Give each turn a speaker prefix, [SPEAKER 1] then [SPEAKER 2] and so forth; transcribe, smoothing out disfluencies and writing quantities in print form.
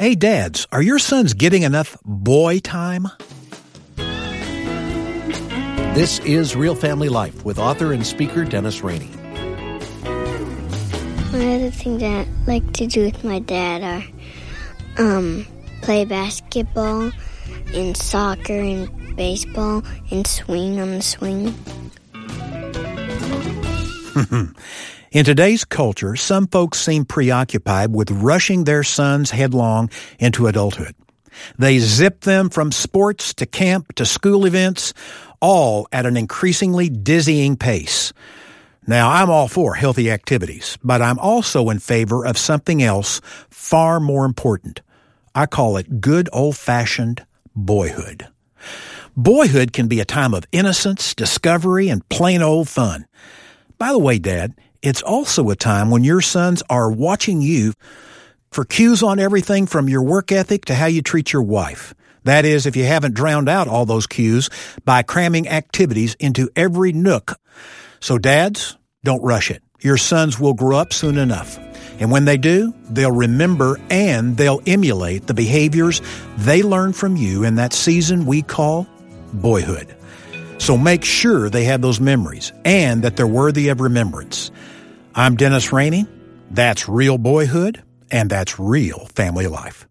[SPEAKER 1] Hey dads, are your sons getting enough boy time? This is Real Family Life with author and speaker Dennis Rainey.
[SPEAKER 2] One of the things that I like to do with my dad are play basketball and soccer and baseball and swing on the swing.
[SPEAKER 1] In today's culture, some folks seem preoccupied with rushing their sons headlong into adulthood. They zip them from sports to camp to school events, all at an increasingly dizzying pace. Now, I'm all for healthy activities, but I'm also in favor of something else far more important. I call it good old-fashioned boyhood. Boyhood can be a time of innocence, discovery, and plain old fun. By the way, Dad, it's also a time when your sons are watching you for cues on everything from your work ethic to how you treat your wife. That is, if you haven't drowned out all those cues by cramming activities into every nook. So dads, don't rush it. Your sons will grow up soon enough. And when they do, they'll remember and they'll emulate the behaviors they learned from you in that season we call boyhood. So make sure they have those memories and that they're worthy of remembrance. I'm Dennis Rainey. That's real boyhood, and that's real family life.